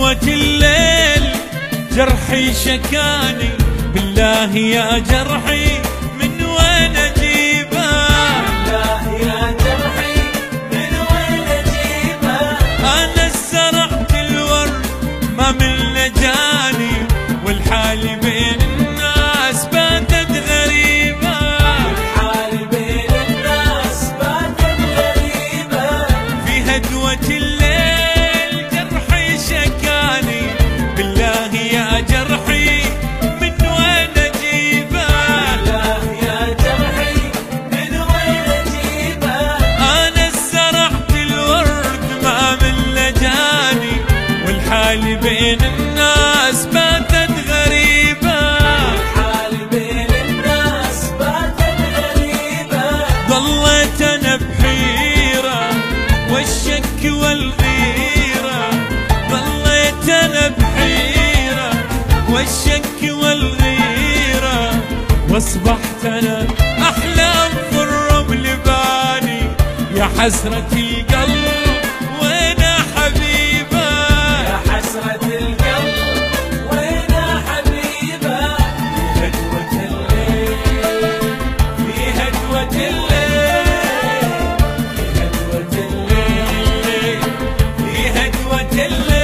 هدوة الليل جرحي شكاني، بالله يا جرحي من وين اجيبه؟ بالله يا جرحي من وين اجيبه؟ انا زرعت الورد ما من لجاني، والحال بين الناس باتت غريبة. والحال بين الناس باتت غريبة. في هدوة الليل جرحي شكاني، بالله يا جرحي من وين اجيبه؟ بالله يا جرحي من وين اجيبه؟ انا زرعت الورد ما من لجاني، والحال بين الناس باتت غريبة. والحال بين الناس باتت غريبة. ضليت انا بحيرة والشك والغيرة، ضليت انا بحيرة والشك والغيرة، واصبحت انا احلام في الرمل باني. يا حسرة القلب وين حبيبة؟ يا حسرة القلب وين حبيبة؟ في هدوة الليل، في هدوة الليل، في هدوة الليل، في هدوة الليل.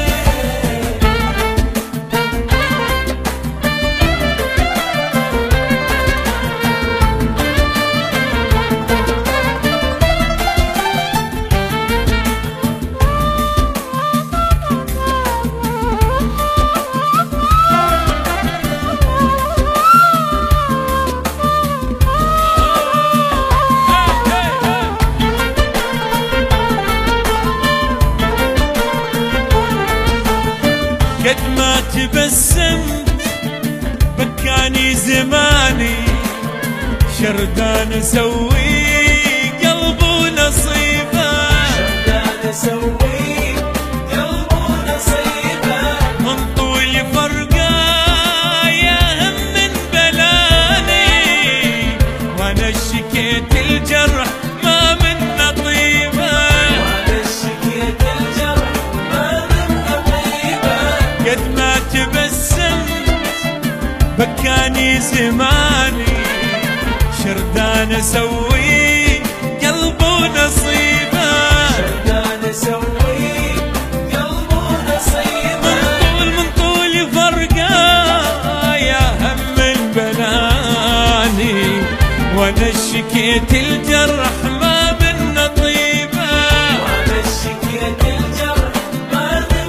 قد ما تبسمت بكاني زماني، شردان اسوي قلب ونصيبه. شردان اسوي قلب ونصيبه. من طول فرقه يا هم من بلاني، وانا شكيت الجرح ما من نطيبه. وانا شكيت الجرح ما من نطيبه. قد ما تبسمت بكاني زماني، شردان اسوي قلب ونصيبه. شردان اسوي قلب ونصيبه. من طول فرقه يا هم البناني، وانا شكيت الجرح ما من نطيبه. وانا شكيت الجرح ما من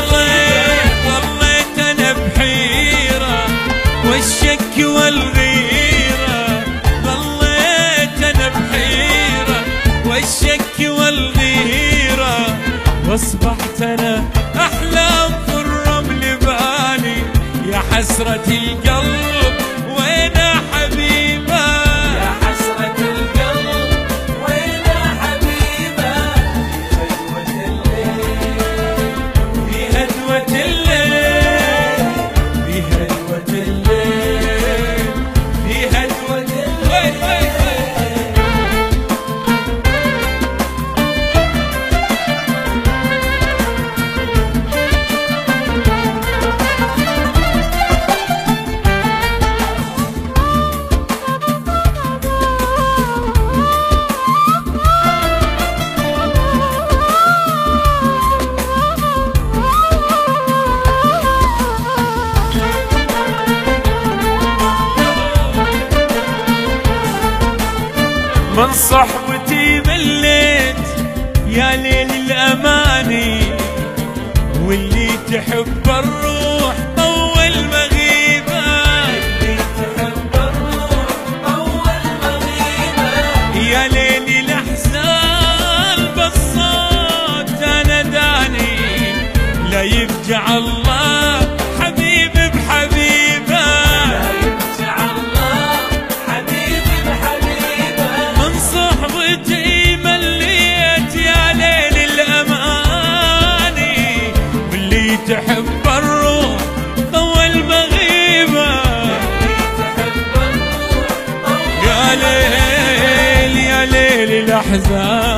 ضليت انا بحيرة والشك والغيرة، ضليت انا بحيرة والشك والغيرة، واصبحت انا احلام في الرمل باني. يا حسرة القلب وين حبيبة؟ يا حسرة القلب وين حبيبة؟ في هدوة الليل، في هدوة الليل، في هدوة الليل، في هدوة الليل. من صحبتي مليت يا ليل الأماني، واللي تحب الروح طول مغيبة. اللي تحب الروح أول مغيبة. يا ليل الأحزان بالصوت أنا داني، لا يفجع الله حبيب بحبيبه. لا يرجع الله حبيبي بحبيبه. من صحبتي مليت يا ليل الأماني، واللي تحب الروح طول مغيبة. اللي تحب الروح أول يا ليل يا ليل الأحزان